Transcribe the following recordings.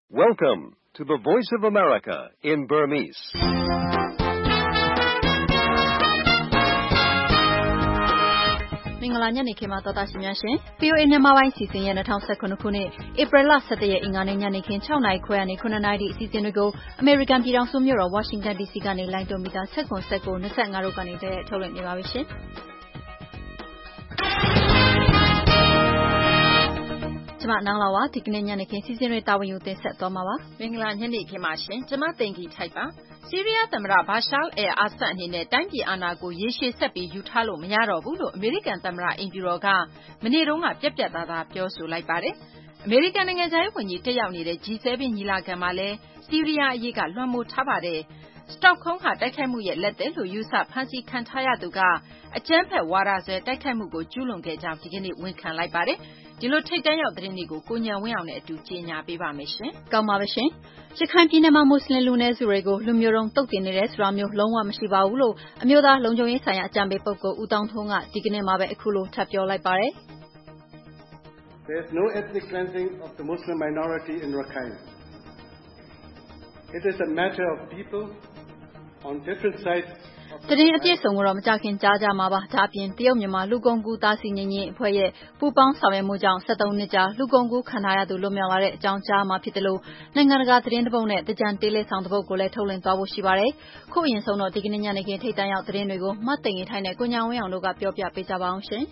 Welcome to the Voice of America in Burmese. ။မင်္ဂလာညနေခင်းပါသောတာရှင်များရှင်။ VOA မြန်မာပိုင်းစီစဉ်ရဲ့2019ခုနှစ်ဧပြီလ17ရက်အင်္ဂါနေ့ညနေခင်း6:00နာရီခွဲကနေ9:00နာရီထိအစီအစဉ်တွေကိုအမေရိကန်ပြည်ထောင်စုမြို့တော် Washington DC ကနေလိုင်းတွန်းမီတာ19 19 25တို့ကနေထုတ်လွှင့်နေပါပြီရှင်။ကျမနောင်လာပါဒီကနေ့ညနေခင်းစီစဉ်တွေတာဝန်ယူတင်ဆက်သွားမှာပါမင်္ဂလာညနေခင်းပါရှင်ကျမသိင်္ဂီထိုက်ပါဆီးရီးယားသမ္မတဘာရှာအယ်အာဆတ်အနေနဲ့တိုင်းပြည်အာဏာကိုရေရှည်ဆက်ပြီးယူထားလို့မရတော့ဘူးလို့အမေရိကန်သမ္မတအင်ဖြူတော်ကမနေ့တုန်းကပြက်ပြက်သားသားပြောဆိုလိုက်ပါတယ်အမေရိကန်နိုင်ငံခြားရေးဝန်ကြီးတက်ရောက်နေတဲ့ G7 ညီလာခံမှာလည်းဆီးရီးယားအရေးကလွှမ်းမိုးထားပါတယ်စတော့ခုံးဟာတိုက်ခိုက်မှုရဲ့လက်သည်လို့ယူဆဖမ်းဆီးခံထားရသူကအကြမ်းဖက်ဝါဒစွဲတိုက်ခိုက်မှုကိုကျူးလွန်ခဲ့ကြောင်းဒီကနေ့ဝန်ခံလိုက်ပါတယ်ဒီလိုထိတ်တန့်ရောက်သတင်းတွေကိုကိုညံဝင်းအောင်နဲ့အတူကြေညာပေးပါမယ်ရှင်။ကောင်းပါပါရှင်။ရခိုင်ပြည်နယ်မှာမွတ်စလင်လူနည်းစုတွေကိုလူမျိုးတုံးတုတ်တင်နေတယ်ဆိုတာမျိုးလုံးဝမရှိပါဘူးလို့အမျိုးသားလုံခြုံရေးဆိုင်ရာအကြံပေးပုဂ္ဂိုလ်ဦးတောင်းထွန်းကဒီကနေ့မှာပဲအခုလိုထပ်ပြောလိုက်ပါတယ်။ There is no ethnic cleansing of the Muslim minority in Rakhine. It is a matter of people on different sides တရင်အပြည့်စုံကိုတော့မကြခင်ကြားကြမှာပါဒါအပြင်တရုတ်မြန်မာလူကုန်ကူသားစီငင်းချင်းအဖွဲ့ရဲ့ပူးပေါင်းဆောင်ရွက်မှုကြောင့်73နှစ်ကြာလူကုန်ကူခံထားရသူလွတ်မြောက်လာတဲ့အကြောင်းကြားမှာဖြစ်တယ်လို့နိုင်ငံတကာသတင်းတပုတ်နဲ့တကြံတေးလေးဆောင်တပုတ်ကိုလည်းထုတ်လွှင့်သွားဖို့ရှိပါတယ်ခုအရင်ဆုံးတော့ဒီကနေ့ညနေခင်းထိတ်တန့်ရောက်သတင်းတွေကိုမတ်သိင်္ဂီထိုင်းနဲ့ကိုညောင်ဝင်းအောင်တို့ကပြောပြပေးကြပါအောင်ရှင်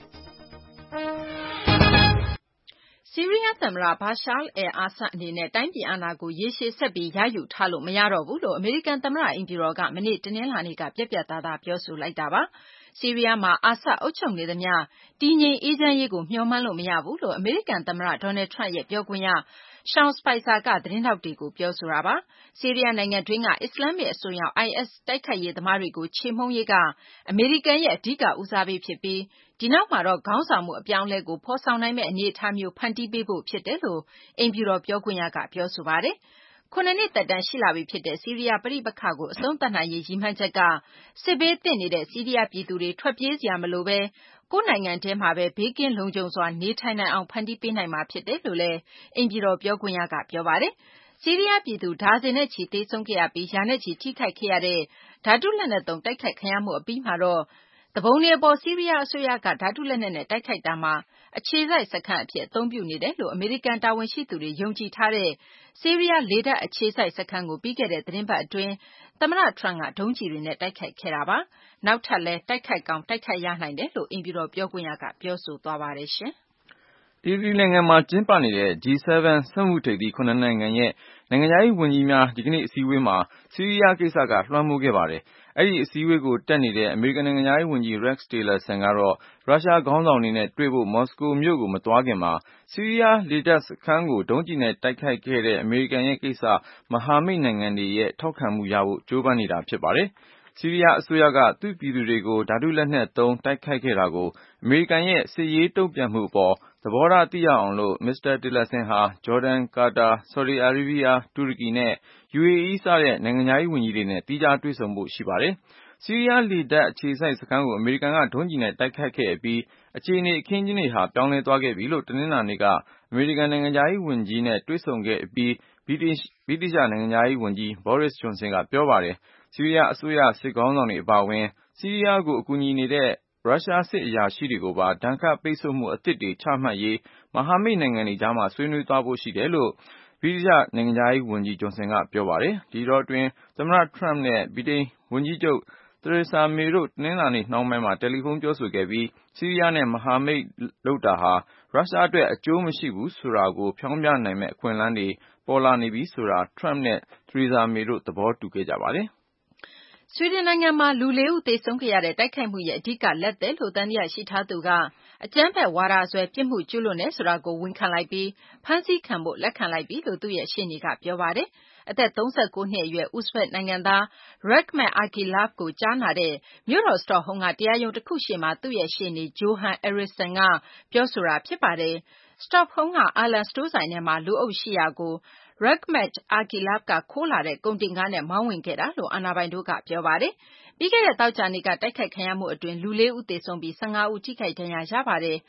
ဆီးရီးယားသမ္မတဘာရှာအယ်အာဆတ်အနေနဲ့တိုင်းပြည်အာဏာကိုရေရှည်ဆက်ပြီးရယူထားလို့မရတော့ဘူးလို့အမေရိကန်သမ္မတအင်ဖြူတော်ကမနေ့တနင်္လာနေ့ကပြက်ပြက်သားသားပြောဆိုလိုက်တာပါဆီးရီးယားမှာအာဆတ်အုပ်ချုပ်နေသမျှတည်ငြိမ်အေးချမ်းရေးကိုမျှော်မှန်းလို့မရဘူးလို့အမေရိကန်သမ္မတဒေါ်နယ်ထရန့်ရဲ့ပြောခွင့်ရSean Spicer ကသတင်းထောက်တွေကိုပြောဆိုတာပါဆီးရီးယားနိုင်ငံတွင်းကအစ္စလာမစ်အစွန်းရောက် IS တိုက်ခိုက်ရေးသမားတွေကိုချေမှုန်းရေးကအမေရိကန်ရဲ့အဓိကဦးစားပေးဖြစ်ပြီးဒီနောက်မှာတော့ခေါင်းဆောင်မှုအပြောင်းအလဲကိုဖော်ဆောင်နိုင်မယ့်အနေအထားမျိုးဖန်တီးပေးဖို့ဖြစ်တယ်လို့အိမ်ဖြူတော်ပြောခွင့်ရကပြောဆိုပါတယ်9နှစ်သက်တမ်းရှိလာပြီဖြစ်တဲ့ဆီးရီးယားပဋိပက္ခကိုအဆုံးသတ်နိုင်ရေးရည်မှန်းချက်ကစစ်ဘေးသင့်နေတဲ့ဆီးရီးယားပြည်သူတွေထွက်ပြေးစရာမလိုဘဲကိုယ့်နိုင်ငံထဲမှာပဲဘေးကင်းလုံခြုံစွာနေထိုင်နိုင်အောင်ဖန်တီးပေးနိုင်မှာဖြစ်တယ်လို့လည်းအိမ်ဖြူတော်ပြောခွင့်ရကပြောပါတယ်ဆီးရီးယားပြည်သူဒါဇင်နဲ့ချီသေဆုံးခဲ့ရပြီးရာနဲ့ချီထိခိုက်ခဲ့ရတဲ့ဓာတုလက်နက်သုံးတိုက်ခိုက်ခံရမှုအပြီးမှာတော့တပုံတွေအပေါ်ဆီးရီးယားအစိုးရကဓာတုလက်နက်နဲ့တိုက်ခိုက်တာမှာအခြေစိုက်စခန်းအဖြစ်အသုံးပြုနေတယ်လို့အမေရိကန်တာဝန်ရှိသူတွေယုံကြည်ထားတဲ့ဆီးရီးယားလေတပ်အခြေစိုက်စခန်းကိုပြီးခဲ့တဲ့သတင်းပတ်အတွင်းသမ္မတထရန့်ကဒုံးကျည်တွေနဲ့တိုက်ခိုက်ခဲ့တာပါနောက်ထပ်လည်းတိုက်ခိုက်ကောင်းတိုက်ခိုက်ရနိုင်တယ်လို့အိမ်ဖြူတော်ပြောခွင့်ရကပြောဆိုသွားပါတယ်ရှင်အီတလီနိုင်ငံမှာကျင်းပနေတဲ့ G7 စက်မှုထိပ်သီး9နိုင်ငံရဲ့နိုင်ငံခြားရေးဝန်ကြီးများဒီကနေ့အစည်းအဝေးမှာဆီးရီးယားကိစ္စကလွှမ်းမိုးခဲ့ပါတယ်။အဲဒီအစည်းအဝေးကိုတက်နေတဲ့အမေရိကန်နိုင်ငံခြားရေးဝန်ကြီး Rex Tillerson ကတော့ရုရှားခေါင်းဆောင်တွေနဲ့တွေ့ဖို့မော်စကိုမြို့ကိုမသွားခင်မှာဆီးရီးယားလေတပ်စခန်းကိုဒုံးကျည်နဲ့တိုက်ခိုက်ခဲ့တဲ့အမေရိကန်ရဲ့ကိစ္စမဟာမိတ်နိုင်ငံတွေရဲ့ထောက်ခံမှုရဖို့ကြိုးပမ်းနေတာဖြစ်ပါတယ်။ဆီးရီးယားအစိုးရကသူ့ပြည်သူတွေကိုဓာတုလက်နက်သုံးတိုက်ခိုက်ခဲ့တာကိုအမေရိကန်ရဲ့စစ်ရေးတုံ့ပြန်မှုအပေါ်သဘောထားသိရအောင်လို့မစ္စတာတီလာဆင်ဟာဂျော်ဒန်ကာတာဆော်ဒီအာရေးဗီးယားတူရကီနဲ့ UAE စတဲ့နိုင်ငံခြားရေးဝန်ကြီးတွေနဲ့သီးခြားတွေ့ဆုံဖို့ရှိပါတယ်။ဆီးရီးယားလေတပ်အခြေစိုက်စခန်းကိုအမေရိကန်ကဒုံးကျည်နဲ့တိုက်ခိုက်ခဲ့အပြီးအခြေအနေအခင်းအကျင်းတွေဟာပြောင်းလဲသွားခဲ့ပြီလို့တနင်္လာနေ့ကအမေရိကန်နိုင်ငံခြားရေးဝန်ကြီးနဲ့တွေ့ဆုံခဲ့အပြီးဗြိတိသျှနိုင်ငံခြားရေးဝန်ကြီး Boris Johnson ကပြောပါတယ်။ဆီးရီးယားအစိုးရစစ်ခေါင်းဆောင်တွေအပါအဝင်ဆီးရီးယားကိုအကူအညီနေတဲ့ရုရှားစစ်အရာရှိတွေကိုပါဒဏ်ခတ်ပိတ်ဆို့မှုအသစ်တွေချမှတ်ရေးမဟာမိတ်နိုင်ငံတွေကြားမှာဆွေးနွေးသွားဖို့ရှိတယ်လို့ဗြိတိသျှနိုင်ငံခြားရေးဝန်ကြီး Johnson ကပြောပါတယ်။ဒီတော့တွင်သမ္မတထရန့်နဲ့ဗြိတိန်ဝန်ကြီးချုပ်Theresa May တို့တနင်္လာနေ့နှောင်းပိုင်းမှာတယ်လီဖုန်းပြောဆိုခဲ့ပြီးဆီးရီးယားနဲ့မဟာမိတ်လုပ်တာဟာရုရှားအတွက်အကျိုးမရှိဘူးဆိုတာကိုဖျောင်းပြနိုင်မယ့်အခွင့်အလမ်းတွေပေါ်လာနေပြီဆိုတာထရန့်နဲ့ Theresa May တို့သဘောတူခဲ့ကြပါတယ်ဆွီဒင်နိုင်ငံမှာလူ4ဦးသေဆုံးခဲ့ရတဲ့တိုက်ခိုက်မှုရဲ့အဓိကလက်သည်လို့သံသယရှိထားသူကအကြမ်းဖက်ဝါဒစွဲပြစ်မှုကျူးလွန်တယ်ဆိုတာကိုဝန်ခံလိုက်ပြီးဖမ်းဆီးခံဖို့လက်ခံလိုက်ပြီလို့သူ့ရဲ့ရှေ့နေကပြောပါတယ်။အသက်39နှစ်အရွယ်ဥဇဘက်နိုင်ငံသား Rakhmat Akilov ကိုကြားနာတဲ့မြို့တော်စတော့ဟုမ်းကတရားရုံးတခုရှေ့မှာသူ့ရဲ့ရှေ့နေ Johan Eriksson ကပြောဆိုတာဖြစ်ပါတယ်။စတော့ဟုမ်းကအာလန်စတိုးဆိုင်ထဲမှာလူအုပ်ရှိရာကိုRakhmat Akilov ကခိုးလာတဲ့ကုန်တင်ကားနဲ့မောင်းဝင်ခဲ့တာလို့အာဏာပိုင်တို့ကပြောပါတယ်။ပြီးခဲ့တဲ့သောကြာနေ့ကတိုက်ခိုက်ခံရမှုအတွင်းလူ4ဦးသေဆုံးပြီး15ဦးထိခိုက်ဒဏ်ရာရပါတယ်။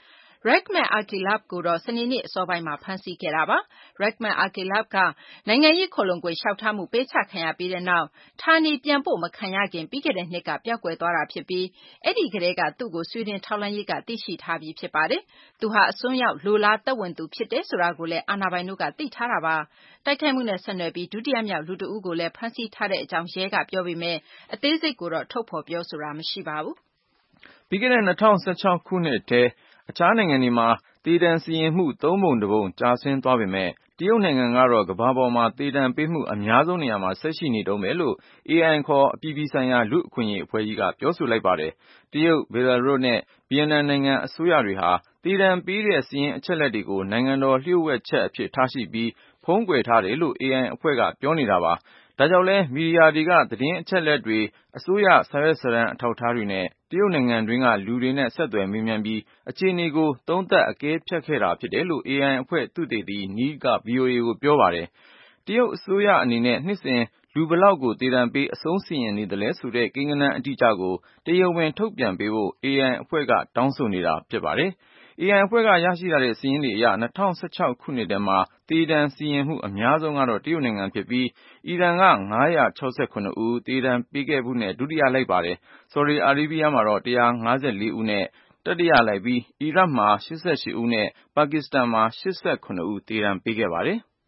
Rehman Akilov ကိုတော့စနေနေ့အစောပိုင်းမှာဖမ်းဆီးခဲ့တာပါ။ Rehman Akilov ကနိုင်ငံရေးခိုလှုံခွင့်လျှောက်ထားမှုပေးချခံရပြီးတဲ့နောက်ဌာနေပြန်ပို့မခံရခင်ပြီးခဲ့တဲ့နှစ်ကပျောက်ကွယ်သွားတာဖြစ်ပြီးအဲ့ဒီကတည်းကသူ့ကိုဆွီဒင်ထောက်လှမ်းရေးကသိရှိထားပြီးဖြစ်ပါတယ်။သူဟာအစွန်းရောက်လိုလားသက်ဝင်သူဖြစ်တယ်ဆိုတာကိုလည်းအာဏာပိုင်တို့ကသိထားတာပါ။တိုက်ခိုက်မှုနဲ့ဆက်နွယ်ပြီးဒုတိယမြောက်လူတဦးကိုလည်းဖမ်းဆီးထားတဲ့အကြောင်းရဲကပြောပေမဲ့အသေးစိတ်ကိုတော့ထုတ်ဖော်ပြောဆိုတာမရှိပါဘူး။ပြီးခဲ့တဲ့2016ခုနှစ်ထဲအခြားနိုင်ငံတွေမှာသေဒဏ်စီရင်မှု3ပုံ1ပုံကျဆင်းသွားပေမဲ့တရုတ်နိုင်ငံကတော့ကမ္ဘာပေါ်မှာသေဒဏ်ပေးမှုအများဆုံးနေရာမှာဆက်ရှိနေတုန်းပဲလို့ AI ခေါ်အပြည်ပြည်ဆိုင်ရာလူ့အခွင့်အရေးအဖွဲ့ကြီးကပြောဆိုလိုက်ပါတယ်။တရုတ်၊ဘယ်လာရုစ်နဲ့ဗီယက်နမ်နိုင်ငံအစိုးရတွေဟာသေဒဏ်ပေးတဲ့စာရင်းအချက်လက်တွေကိုနိုင်ငံတော်လျှို့ဝှက်ချက်အဖြစ်ထားရှိပြီးဖုံးကွယ်ထားတယ်လို့ AI အဖွဲ့ကပြောနေတာပါ။ဒါကြောင့်လဲမီဒီယာတွေကသတင်းအချက်လက်တွေအစိုးရစာရွက်စာတမ်းအထောက်အထားတွေနဲ့တရုတ်နိုင်ငံတွင်းကလူတွေနဲ့ဆက်သွယ်မေးမြန်းပြီးအခြေအနေကိုသုံးသပ်အကဲဖြတ်ခဲ့တာဖြစ်တယ်လို့ AI အဖွဲ့သုတေသီ Neil က VOA ကိုပြောပါတယ်။တရုတ်အစိုးရအနေနဲ့နှစ်စဉ်လူဘယ်လောက်ကိုသေဒဏ်ပေးအဆုံးစီရင်နေသလဲဆိုတဲ့ကိန်းဂဏန်းအတိအကျကိုတရားဝင်ထုတ်ပြန်ပေးဖို့ AI အဖွဲ့ကတောင်းဆိုနေတာဖြစ်ပါတယ်။ AI အဖွဲ့ကရရှိထားတဲ့စာရင်းတွေအရ2016ခုနှစ်ထဲမှာသေဒဏ်စီရင်မှုအများဆုံးကတော့တရုတ်နိုင်ငံဖြစ်ပြီးအီရန်က569ဦးသေဒဏ်ပေးခဲ့မှုနဲ့ဒုတိယလိုက်ပါတယ်။ဆော်ဒီအာရေးဗီးယားမှာတော့154ဦးနဲ့တတိယလိုက်ပြီးအီရတ်မှာ88ဦးနဲ့ပါကစ္စတန်မှာ89ဦးသေဒဏ်ပေးခဲ့ပါတယ်။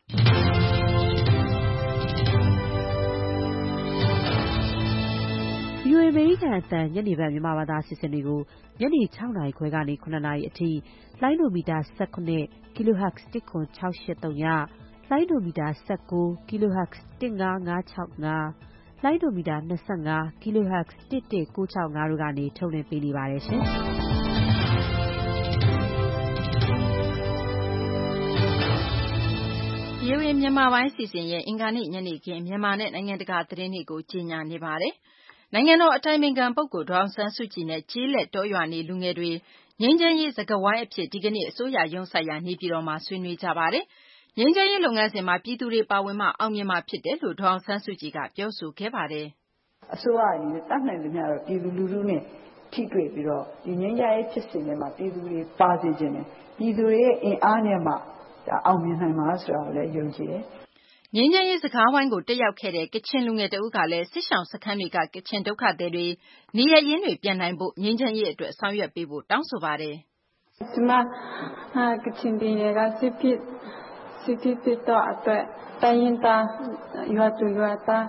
VOA အမေရိကန်အသံညနေပိုင်းမြန်မာဘာသာအစီအစဉ်တွေကိုညနေ6နာရီခွဲကနေ9နာရီအထိလိုင်းဒိုမီတာ19 kHz 10683ညလိုင်းဒိုမီတာ19 kHz 15565လိုင်းဒိုမီတာ25 kHz 11965တို့ကနေထုတ်လွှင့်ပေးနေပါတယ်ရှင်။ VOA မြန်မာပိုင်းအစီအစဉ်ရဲ့အင်္ဂါနေ့ညနေခင်းမြန်မာနဲ့နိုင်ငံတကာသတင်းတွေကိုကြီးညာနေပါတယ်။နိုင်ငံတော်အတိုင်ပင်ခံပုဂ္ဂိုလ်ဒေါ်အောင်ဆန်းစုကြည်နဲ့ကျေးလက်တောရွာနေလူငယ်တွေငြိမ်းချမ်းရေးစကားဝိုင်းအဖြစ်ဒီကနေ့အစိုးရရုံးဆိုင်ရာနေပြည်တော်မှာဆွေးနွေးကြပါတယ်။ငြိမ်းချမ်းရေးလုပ်ငန်းစဉ်မှာပြည်သူတွေပါဝင်မှအောင်မြင်မှာဖြစ်တယ်လို့ဒေါ်အောင်ဆန်းစုကြည်ကပြောဆိုခဲ့ပါတယ်။အစိုးရအနေနဲ့တတ်နိုင်သမျှတော့ပြည်သူလူထုနဲ့ထိတွေ့ပြီးတော့ဒီငြိမ်းချမ်းရေးဖြစ်စဉ်တွေမှာပြည်သူတွေပါစေခြင်းနဲ့ပြည်သူတွေရဲ့အင်အားနဲ့မှအောင်မြင်နိုင်မှာဆိုတာကိုလည်းယုံကြည်တယ်။ငြိမ်းချမ်းရေးစကားဝိုင်းကိုတက်ရောက်ခဲ့တဲ့ကချင်လူငယ်တဦးကလည်းစစ်ရှောင်စခန်းတွေကကချင်ဒုက္ခသည်တွေနေရပ်ရင်းတွေပြန်နိုင်ဖို့ငြိမ်းချမ်းရေးအတွက်ဆောင်ရွက်ပေးဖို့တောင်းဆိုပါတယ်။ကျမကချင်ပြည်နယ်ကစစ်ဖြစ်တော့အတွက်တိုင်းရင်းသားရွာသူရွာသား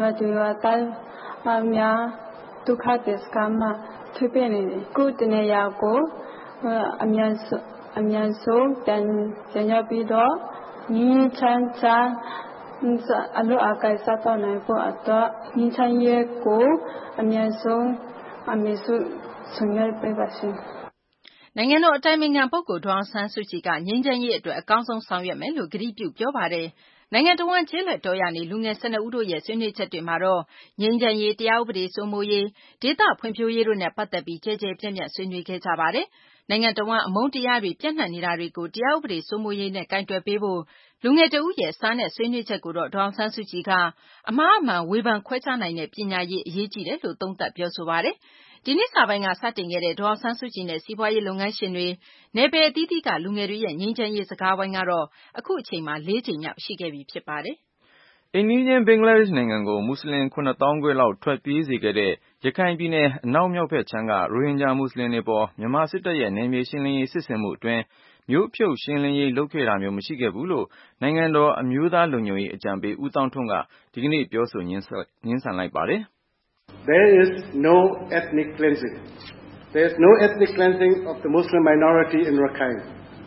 များဒုက္ခသည်စခန်းမှာထွေးပြနေတယ်။ကိုယ်တနေရာကိုအမြန်ဆုံးပြန်ရောက်ပြီးတော့ငြိမ်းချမ်းအလုပ်အကိုင်စားတော့နိုင်ဖို့အတွက်ငြိမ်းချမ်းရေးကိုအမြန်ဆုံးဆောင်ရွက်ပေးပါရှင်။နိုင်ငံတော်အတိုင်ပင်ခံပုဂ္ဂိုလ်ဒေါ်အောင်ဆန်းစုကြည်ကငြိမ်းချမ်းရေးအတွက်အကောင်းဆုံးဆောင်ရွက်မယ်လို့ကတိပြုပြောပါတယ်။နိုင်ငံတော်ဝန်ကျေးလက်တော်ရနေလူငယ်12ဦးတို့ရဲ့ဆွေးနွေးချက်တွေမှာတော့ငြိမ်းချမ်းရေးတရားဥပဒေစိုးမိုးရေးဒေသဖွံ့ဖြိုးရေးတို့နဲ့ပတ်သက်ပြီးကြဲကြဲပြန့်ပြန့်ဆွေးနွေးခဲ့ကြပါတယ်။နိုင်ငံတော်ဝန်အမုန်းတရားတွေပြန့်နှံ့နေတာတွေကိုတရားဥပဒေစိုးမိုးရေးနဲ့ကင်တွယ်ပေးဖို့လူငယ်တဦးရဲ့စာနဲ့ဆွေးနွေးချက်ကိုတော့ဒေါ်အောင်ဆန်းစုကြည်ကအမှားအမှန်ဝေဖန်ခွဲခြားနိုင်တဲ့ပညာရေးအရေးကြီးတယ်လို့သုံးသပ်ပြောဆိုပါတယ်။ဒီနှစ်စပိုင်းကစတင်ခဲ့တဲ့ဒေါ်အောင်ဆန်းစုကြည်နဲ့စီးပွားရေးလုပ်ငန်းရှင်တွေနယ်ပယ်အသီးသီးကလူငယ်တွေရဲ့ငြိမ်းချမ်းရေးစကားဝိုင်းကတော့အခုအချိန်မှာ4ကြိမ်မြောက်ရှိခဲ့ပြီဖြစ်ပါတယ်။အိမ်နီးချင်းဘင်္ဂလားဒေ့ရှ်နိုင်ငံကိုမွတ်စလင်9သောင်းခွဲလောက်ထွက်ပြေးစေခဲ့တဲ့ရခိုင်ပြည်နယ်အနောက်မြောက်ဘက်ခြမ်းကရိုဟင်ဂျာမွတ်စလင်တွေပေါ်မြန်မာစစ်တပ်ရဲ့နယ်မြေရှင်းလင်းရေးစစ်ဆင်မှုအတွင်းမြို့ဖြုတ်ရှင်းလင်းရေးလုပ်ခဲ့တာမျိုးမရှိခဲ့ဘူးလို့နိုင်ငံတော်အမျိုးသားလုံခြုံရေးအကြံပေးဦးသောင်းထွန်းကဒီကနေ့ပြောဆိုငြင်းဆန်လိုက်ပါတယ်။ There is no ethnic cleansing. There is no ethnic cleansing of the Muslim minority in Rakhine.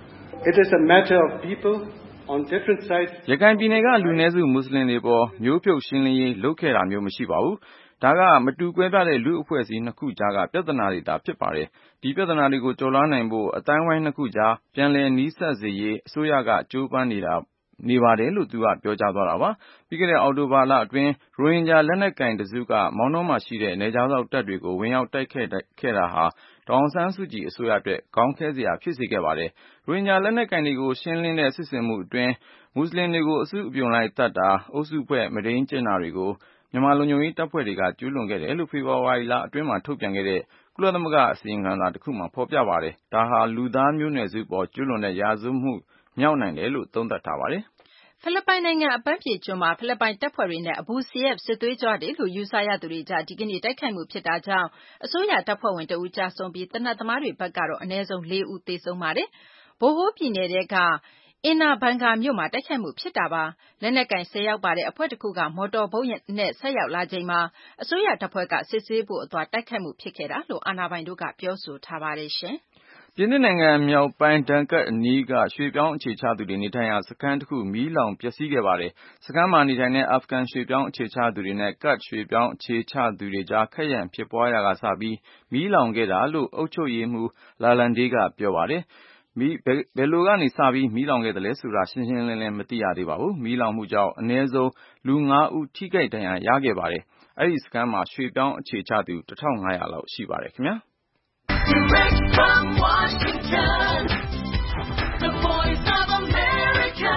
It is a matter of people on different sides. ရခိုင်ပြည်နယ်ကလူနည်းစုမွတ်စလင်တွေပေါ်မြို့ဖြုတ်ရှင်းလင်းရေးလုပ်ခဲ့တာမျိုးမရှိပါဘူး။ဒါကမတူကွဲပြားတဲ့လူအဖွဲ့အစည်းနှစ်ခုကြားကပြဿနာတွေသာဖြစ်ပါတယ်။ဒီပြဿနာတွေကိုကျော်လွှားနိုင်ဖို့အတိုင်းဝိုင်းနှစ်ခုကြားပြန်လည်နီးစပ်စေရေးအစိုးရကကြိုးပမ်းနေပါတယ်လို့သူကပြောကြားသွားတာပါ။ပြီးခဲ့တဲ့အောက်တိုဘာလအတွင်းရိုဟင်ဂျာလက်နက်ကိုင်တစုကမောင်တောမှာရှိတဲ့နယ်ခြားစောင့်တပ်တွေကိုဝင်ရောက်တိုက်ခဲ့တာဟာဒေါ်အောင်ဆန်းစုကြည်အစိုးရအတွက်ခေါင်းခဲစရာဖြစ်စေခဲ့ပါတယ်။ရိုဟင်ဂျာလက်နက်ကိုင်တွေကိုရှင်းလင်းတဲ့စစ်ဆင်မှုအတွင်းမွတ်စလင်တွေကိုအစုအပြုံလိုက်သတ်တာအုပ်စုဖွဲ့မုဒိမ်းကျင့်တာတွေကိုမြန်မာလုံခြုံရေးတပ်ဖွဲ့တွေကကျူးလွန်ခဲ့တယ်လို့ဖေဖော်ဝါရီလအတွင်းမှာထုတ်ပြန်ခဲ့တဲ့ကုလသမဂ္ဂအစီရင်ခံစာတစ်ခုမှာဖော်ပြပါတယ်။ဒါဟာလူသားမျိုးနွယ်စုပေါ်ကျူးလွန်တဲ့ရာဇဝတ်မှုမြောက်နိုင်တယ်လို့သုံးသပ်ထားပါတယ်။ဖိလစ်ပိုင်နိုင်ငံအပန်းဖြေကျွန်းမှာဖိလစ်ပိုင်တပ်ဖွဲ့တွေနဲ့ Abu Sayyaf စစ်သွေးကြွတွေလို့ယူဆရသူတွေကြားဒီကနေ့တိုက်ခိုက်မှုဖြစ်တာကြောင့်အစိုးရတပ်ဖွဲ့ဝင်တဦးကျဆုံးပြီးသေနတ်သမားတွေဘက်ကတော့အနည်းဆုံး 4 ဦးသေဆုံးပါတယ်။ Bohol ပြည်နယ်ထဲကIna Bangka မြို့မှာတိုက်ခိုက်မှုဖြစ်တာပါ။လက်နက်ကိုင်10 ယောက်ပါတဲ့အဖွဲ့တခုကမော်တော်ဘုတ်နဲ့ဆက်ရောက်လာချိန်မှာအစိုးရတပ်ဖွဲ့ကစစ်ဆေးဖို့အသွားတိုက်ခိုက်မှုဖြစ်ခဲ့တာလို့အာဏာပိုင်တို့ကပြောဆိုထားပါတယ်။ပြင်သစ်နိုင်ငံမြောက်ပိုင်းဒန်ကတ်အနီးကရွှေ့ပြောင်းအခြေချသူတွေနေထိုင်ရာစခန်းတစ်ခုမီးလောင်ပျက်စီးခဲ့ပါတယ်။စခန်းမှာနေထိုင်တဲ့အာဖဂန်ရွှေ့ပြောင်းအခြေချသူတွေနဲ့ကဒ်ရွှေ့ပြောင်းအခြေချသူတွေကြားခက်ရန်ဖြစ်ပွားရာကစပြီးမီးလောင်ခဲ့တာလို့အုပ်ချုပ်ရေးမှူး Lalande ကပြောပါတယ်။ဘယ်လိုကနေစပြီးမီးလောင်ခဲ့သလဲဆိုတာရှင်းရှင်းလင်းလင်းမသိရသေးပါဘူး။မီးလောင်မှုကြောင့်အနည်းဆုံးလူ 5 ဦးထိခိုက်ဒဏ်ရာရခဲ့ပါတယ်။အဲဒီစခန်းမှာရွှေ့ပြောင်းအခြေချသူ 1,500 လောက်ရှိပါတယ်ခင်ဗျာ။ Direct from Washington, the voice of America,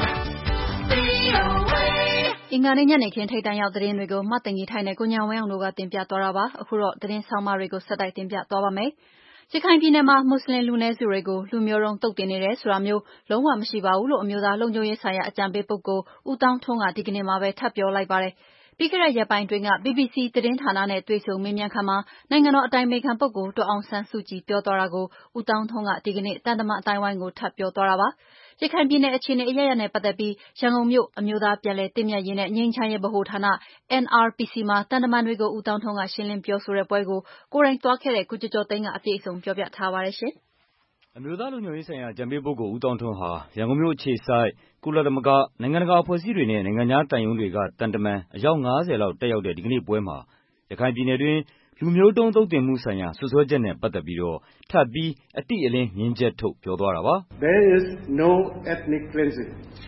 VOA. အင်္ဂါနေ့ညနေခင်းထိပ်တန်းရောက်သတင်းတွေကိုမသိင်ကြီးထိုင်နဲ့ကိုညာဝင်းအောင်တို့ကတင်ပြသွားတာပါ။အခုတော့သတင်းဆောင်မတွေကိုဆက်တိုက်တင်ပြသွားပါမယ်။ရခိုင်ပြည်နယ်မှာမွတ်စလင်လူနည်းစုတွေကိုလူမျိုးတုံးသုတ်သင်နေတယ်ဆိုတာမျိုးလုံးဝမရှိပါဘူးလို့အမျိုးသားလုံခြုံရေးဆိုင်ရာအကြံပေးပုဂ္ဂိုလ်ဦးသောင်းထွန်းကဒီကနေ့မှာပဲထပ်ပြောလိုက်ပါတယ်။ပြီးခဲ့တဲ့ရက်ပိုင်းတွင်းက BBC သတင်းဌာနနဲ့တွေ့ဆုံမေးမြန်းခန်းမှာနိုင်ငံတော်အတိုင်ပင်ခံပုဂ္ဂိုလ်ဒေါ်အောင်ဆန်းစုကြည်ပြောသွားတာကိုဦးသောင်းထွန်းကဒီကနေ့သံတမန်အတိုင်းဝိုင်းကိုထပ်ပြောသွားတာပါ။ရခိုင်ပြည်နယ်အခြေအနေအရပ်ရပ်နဲ့ပတ်သက်ပြီးရန်ကုန်မြို့အမျိုးသားပြန်လည်သင့်မြတ်ရေးနဲ့ငြိမ်းချမ်းရေးဗဟိုဌာန NRPC မှာသံတမန်တွေကိုဦးသောင်းထွန်းကရှင်းလင်းပြောဆိုတဲ့ပွဲကိုကိုယ်တိုင်သွားခဲ့တဲ့ကိုကျော်ကျော်သိန်းကအပြည့်အစုံပြောပြထားပါတယ်ရှင်။အမျိုးသားလုံခြုံရေးဆိုင်ရာအကြံပေးပုဂ္ဂိုလ်ဦးသောင်းထွန်းဟာရန်ကုန်မြို့အခြေစိုက်ကုလသမဂ္ဂနိုင်ငံတကာအဖွဲ့အစည်းတွေနဲ့နိုင်ငံခြားသံရုံးတွေကသံတမန်အယောက်50လောက်တက်ရောက်တဲ့ဒီကနေ့ပွဲမှာရခိုင်ပြည်နယ်တွင်းလူမျိုးတုံးသုတ်သင်မှုဆိုင်ရာစွပ်စွဲချက်နဲ့ပတ်သက်ပြီးတော့ထပ်ပြီးအတိအလင်းငြင်းချက်ထုတ်ပြောသွားတာပါ။ There is no ethnic cleansing.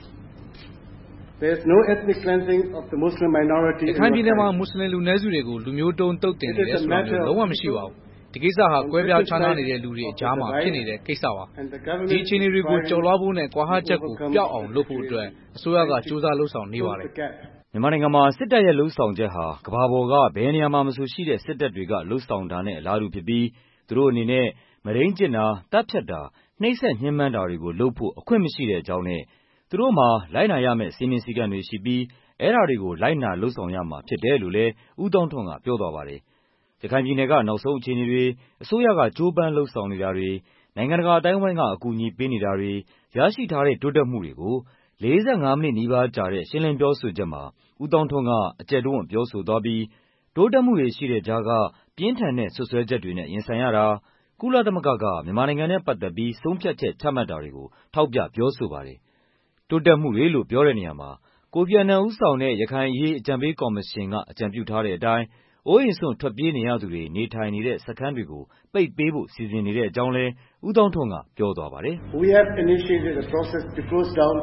There is no ethnic cleansing of the Muslim minority. ရခိုင်ပြည်နယ်မှာမွတ်စလင်လူနည်းစုတွေကိုလူမျိုးတုံးသုတ်သင်နေတယ်ဆိုတာမျိုးလုံးဝမရှိပါဘူး။ဒီကိစ္စဟာကွဲပြားခြားနားနေတဲ့လူတွေအကြားမှာဖြစ်နေတဲ့ကိစ္စပါ။ဒီအခြေအနေတွေကိုကျော်လွှားဖို့နဲ့ကွာဟချက်ကိုပျောက်အောင်လုပ်ဖို့အတွက်အစိုးရကကြိုးစားလှုံ့ဆော်နေပါတယ်။မြန်မာနိုင်ငံမှာစစ်တပ်ရဲ့လှုံ့ဆော်ချက်ဟာကမ္ဘာပေါ်ကဘယ်နေရာမှာမဆိုရှိတဲ့စစ်တပ်တွေကလှုံ့ဆော်တာနဲ့အလားတူဖြစ်ပြီးသူတို့အနေနဲ့မုဒိန်းကျင့်တာ၊တပ်ဖြတ်တာ၊နှိပ်စက်ညှဉ်းပန်းတာတွေကိုလုပ်ဖို့အခွင့်မရှိတဲ့အကြောင်းနဲ့သူတို့မှာလိုက်နာရမယ့်စည်းမျဉ်းစည်းကမ်းတွေရှိပြီးအဲဒါတွေကိုလိုက်နာလုပ်ဆောင်ရမှာဖြစ်တယ်လို့လည်းဦးသောင်းထွန်းကပြောသွားပါတယ်။ရခိုင်ပြည်နယ်ကနောက်ဆုံးအခြေအနေတွေအစိုးရကကြိုးပမ်းလုပ်ဆောင်နေတာတွေနိုင်ငံတကာအတိုင်းအဝိုင်းကအကူအညီပေးနေတာတွေရရှိထားတဲ့တိုးတက်မှုတွေကို45 မိနစ်နီးပါးကြာတဲ့ရှင်းလင်းပြောဆိုချက်မှာဦးသောင်းထွန်းကအကျယ်တဝံ့ပြောဆိုသွားပြီးတိုးတက်မှုတွေရှိတဲ့ကြားကပြင်းထန်တဲ့စွပ်စွဲချက်တွေနဲ့ရင်ဆိုင်ရတာကုလသမဂ္ဂကမြန်မာနိုင်ငံနဲ့ပတ်သက်ပြီးဆုံးဖြတ်ချက်ချမှတ်တာတွေကိုထောက်ပြပြောဆိုပါတယ်။တိုးတက်မှုတွေလို့ပြောတဲ့နေရာမှာကိုဖီအာနန်ဦးဆောင်တဲ့ရခိုင်အရေးအကြံပေးကော်မရှင်ကအကြံပြုထားတဲ့အတိုင်းအိုးအိမ်စွန့်ထွက်ပြေးနေရသူတွေနေထိုင်နေတဲ့စခန်းတွေကိုပိတ်ပေးဖို့စီစဉ်နေတဲ့အကြောင်းလည်းဦးသောင်းထွန်းကပြောသွားပါတယ်။ We have initiated a process to close down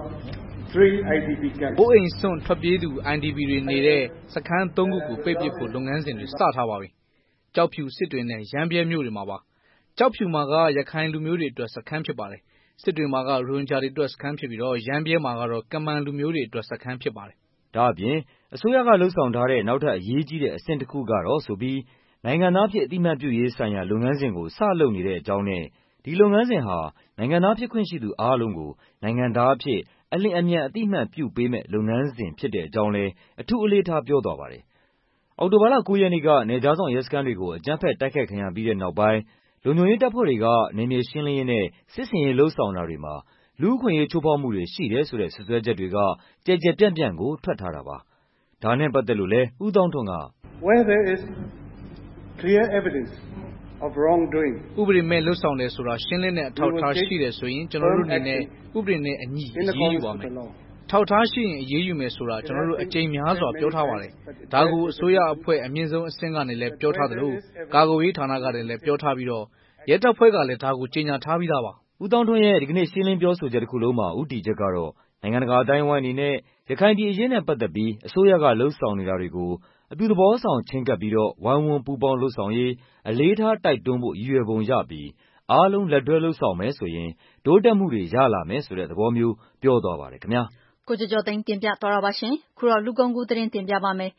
3 IDP camps. အိုးအိမ်စွန့်ထွက်ပြေးသူ IDP တွေနေတဲ့စခန်း3ခုကိုပိတ်ပစ်ဖို့လုပ်ငန်းစဉ်တွေစထားပါပြီ။ကျောက်ဖြူစစ်တွေနဲ့ရမ်းဗြဲမြို့တွေမှာပါ။ကျောက်ဖြူမှာကရခိုင်လူမျိုးတွေအတွက်စခန်းဖြစ်ပါတယ်။စစ်တွေမှာကရိုဟင်ဂျာတွေအတွက်စခန်းဖြစ်ပြီးတော့ရမ်းဗြဲမှာကတော့ကမန်လူမျိုးတွေအတွက်စခန်းဖြစ်ပါတယ်။ဒါ့အပြင်အစိုးရကလှုံ့ဆော်ထားတဲ့နောက်ထပ်အရေးကြီးတဲ့အဆင့်တစ်ခုကတော့ဆိုပြီးနိုင်ငံသားဖြစ်အသိအမှတ်ပြုရေးဆိုင်ရာလုပ်ငန်းစဉ်ကိုစလုပ်နေတဲ့အကြောင်းနဲ့ဒီလုပ်ငန်းစဉ်ဟာနိုင်ငံသားဖြစ်ခွင့်ရှိသူအားလုံးကိုနိုင်ငံသားအဖြစ်အလျင်အမြန်အသိအမှတ်ပြုပေးမယ့်လုပ်ငန်းစဉ်ဖြစ်တဲ့အကြောင်းလည်းအထူးအလေးထားပြောသွားပါတယ်။အောက်တိုဘာလ 9 ရက်နေ့ကနယ်ခြားစောင့်ရဲစခန်းတွေကိုအကြမ်းဖက်တိုက်ခိုက်ခံရပြီးတဲ့နောက်ပိုင်းလုံခြုံရေးတပ်ဖွဲ့တွေကနယ်မြေရှင်းလင်းရေးနဲ့စစ်ဆင်ရေးလုပ်ဆောင်တာတွေမှာလူ့အခွင့်အရေးချိုးဖောက်မှုတွေရှိတယ်ဆိုတဲ့စွပ်စွဲချက်တွေကကျယ်ကျယ်ပြန့်ပြန့်ကိုထွက်ထားတာပါ။ဒါနဲ့ပတ်သက်လို့လည်းဦးသောင်းထွန်းက Where there is clear evidence of wrongdoing ဥပဒေမဲ့လှုပ်ဆောင်တယ်ဆိုတာရှင်းလင်းတဲ့အထောက်အထားရှိတယ်ဆိုရင်ကျွန်တော်တို့အနေနဲ့ဥပဒေနဲ့အညီအရေးယူပါမယ်။ထောက်ထားရှိရင်အရေးယူမယ်ဆိုတာကျွန်တော်တို့အကြိမ်များစွာပြောထားပါတယ်။ဒါကိုအစိုးရအဖွဲ့အမြင့်ဆုံးအဆင့်ကနေလည်းပြောထားသလိုကာကွယ်ရေးဌာနကလည်းပြောထားပြီးတော့ရဲတပ်ဖွဲ့ကလည်းဒါကိုကြေညာထားပြီးသားပါ။ဦးသောင်းထွန်းရဲ့ဒီကနေ့ရှင်းလင်းပြောဆိုချက်တစ်ခုလုံးမှာဦးတည်ချက်ကတော့နိုင်ငံတကာအတိုင်းအဝိုင်းအနေနဲ့ရခိုင်ပြည်အရေးနဲ့ပတ်သက်ပြီးအစိုးရကလှုံ့ဆော်နေတာတွေကိုအပြုသဘောဆောင်ချဉ်းကပ်ပြီးတော့ဝိုင်းဝန်းပူးပေါင်းလုပ်ဆောင်ရေးအလေးထားတိုက်တွန်းဖို့ရည်ရွယ်ပုံရပြီးအားလုံးလက်တွဲလုပ်ဆောင်မယ်ဆိုရင်တိုးတက်မှုတွေရလာမယ်ဆိုတဲ့သဘောမျိုးပြောသွားပါတယ်ခင်ဗျာကိုကျော်ကျော်သိန်းတင်ပြသွားတာပါရှင်ခုတော့လူကုန်ကူးသတင်းတင်ပြပါမယ်